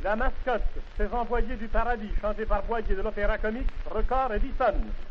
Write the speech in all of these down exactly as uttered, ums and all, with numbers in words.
La mascotte, ces envoyés du paradis, chantés par Boyer de l'Opéra Comique, Record Edison.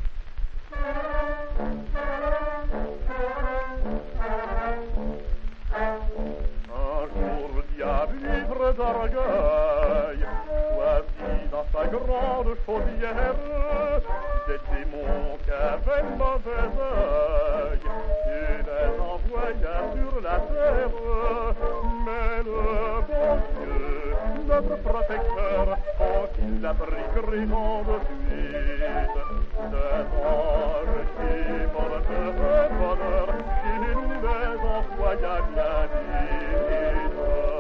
Un jour, le diable ivre d'orgueil choisit dans sa grande chaudière des démons qui avaient mauvais œil et les envoya sur la terre. Mais le bon Dieu, notre protecteur, quand il l'a pris gréement de suite, des anges qui porteraient bonheur, il nous les envoya bien vite.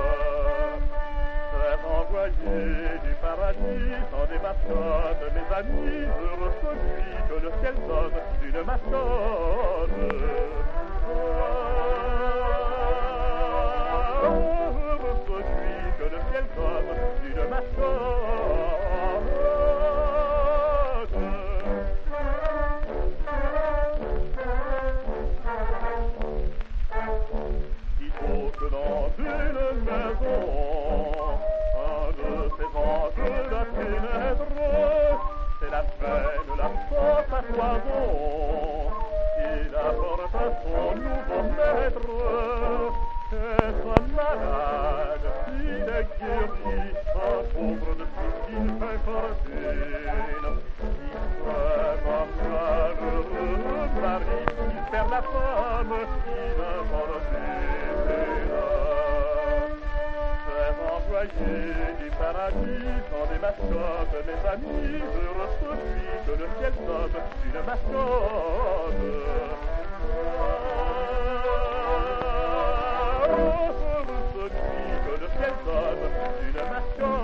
Ces envoyés du paradis sont des mascottes, mes amis, heureux celui que le ciel donne d'une mascotte. Heureux celui que le ciel donne d'une mascotte. Il faut que dans une maison, un de ces anges la pénètre, c'est la peine, la force à poison, il apporte à son nouveau maître. Est-ce un malade, il est guéri, un pauvre de tout qu'il fait fortune, il crève un malheureux mari, il perd la femme, il infortune. Ces envoyés du paradis sont des mascottes, mes amis, heureux celui que le ciel donne d'une mascotte. Heureux celui que le ciel donne d'une mascotte.